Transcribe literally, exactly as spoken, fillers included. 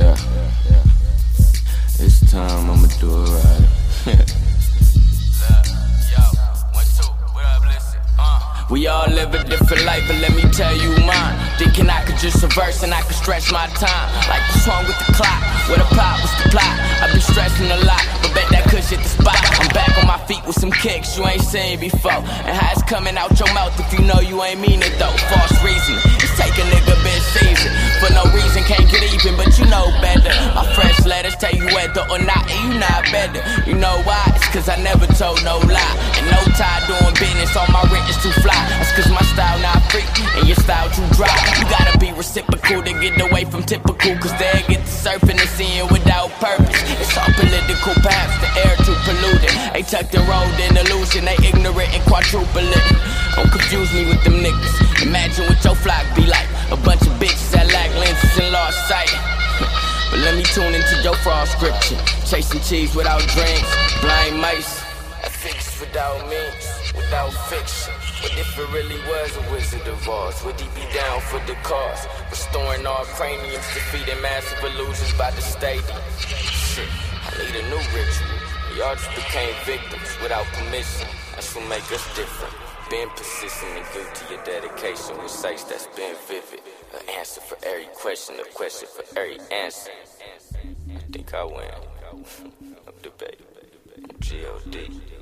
Yeah, this time I'ma do it right. We all live a different life, but let me tell you mine. Thinking I could just reverse and I could stretch my time. Like what's wrong with the clock? Where the plot was the plot? I be stressing a lot, but bet that kush hit the spot. I'm back on my feet with some kicks you ain't seen before. And how it's coming out your mouth if you know you ain't mean it though. False reason, it's take a nigga been seasoned. For no reason, can't get even, but you know better. My fresh letters tell you whether or not, and you not better. You know why? It's cause I never told no lie. And no tie doing business, all my rent is too fly. That's cause my style not free, and your style too dry. You gotta be reciprocal to get away from typical, cause they get to surfing and seeing without purpose. It's all political, perhaps the air too polluted. They tucked and rolled in illusion, they ignorant and quadruple it. Don't confuse me with them niggas. Imagine what your flock be like. A bunch of bitches that lack lenses and lost sight. But let me tune into your fraud scripture. Chasing cheese without drinks, blind mice. Ethics without means, without fiction. But if it really was a Wizard of Oz, would he be down for the cause? Restoring all craniums, defeating massive illusions by the stadium. Shit, I need a new ritual. Y'all just became victims without permission. That's what make us different. Being persistent and guilty of dedication with sights that's been vivid. An answer for every question, a question for every answer. I think I win. No debate. G O D